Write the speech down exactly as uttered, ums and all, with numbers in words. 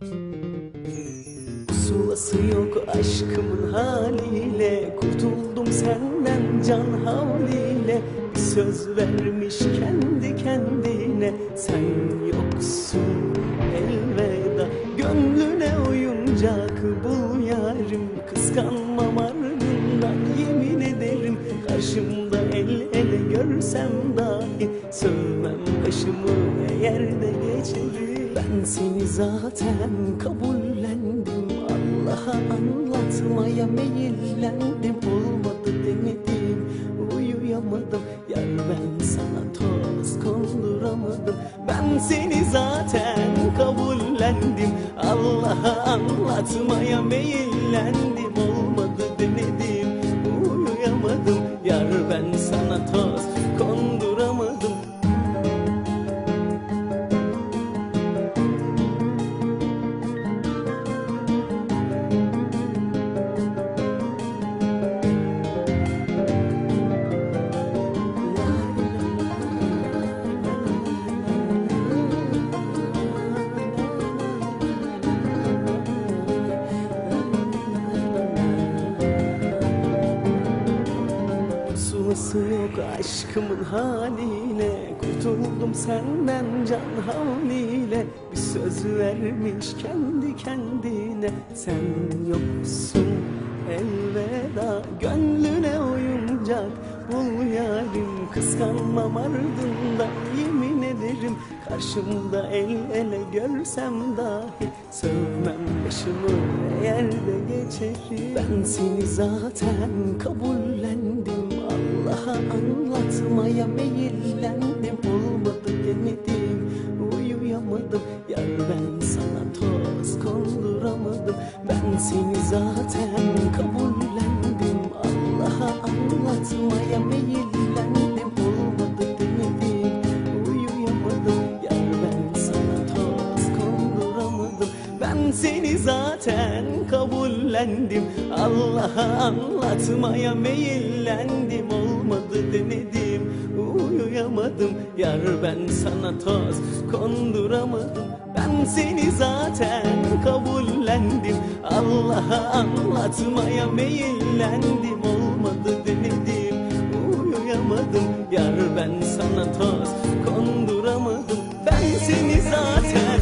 Sulası yok aşkımın haliyle, kurtuldum senden can havliyle. Bir söz vermiş kendi kendine, sen yoksun elveda. Gönlüne oyuncak bul yarim, kıskanmam ardından yemin ederim. Karşımda el ele görsem dahi sövmem başımı eğer de geçerim. Ben seni zaten kabullendim, Allah'a anlatmaya meyillendim. Olmadı denedim, uyuyamadım, yar ben sana toz konduramadım. Ben seni zaten kabullendim, Allah'a anlatmaya meyillendim. Olmadı denedim, uyuyamadım, yar ben sana toz konduramadım. Sulası yok aşkımın haliyle, kurtuldum senden can havliyle. Bir söz vermiş kendi kendine, sen yoksun elveda. Gönlüne oyuncak bul yarim, kıskanmam ardından yemin ederim. Karşımda el ele görsem dahi sövmem başımı eğer de geçerim. Ben seni zaten kabullendim, Allah'a anlatmaya meyillendim. Olmadı denedim, uyuyamadım, yar ben sana toz konduramadım. Ben seni zaten kabullendim, Allah'a anlatmaya meyillendim. Olmadı denedim, uyuyamadım, yar ben sana toz konduramadım. Ben seni zaten kabullendim, Allah'a anlatmaya meyillendim. Olmadı denedim, uyuyamadım, yar ben sana toz konduramadım. Ben seni zaten kabullendim, Allah'a anlatmaya meyillendim. Olmadı denedim, uyuyamadım, yar ben sana toz konduramadım. Ben seni zaten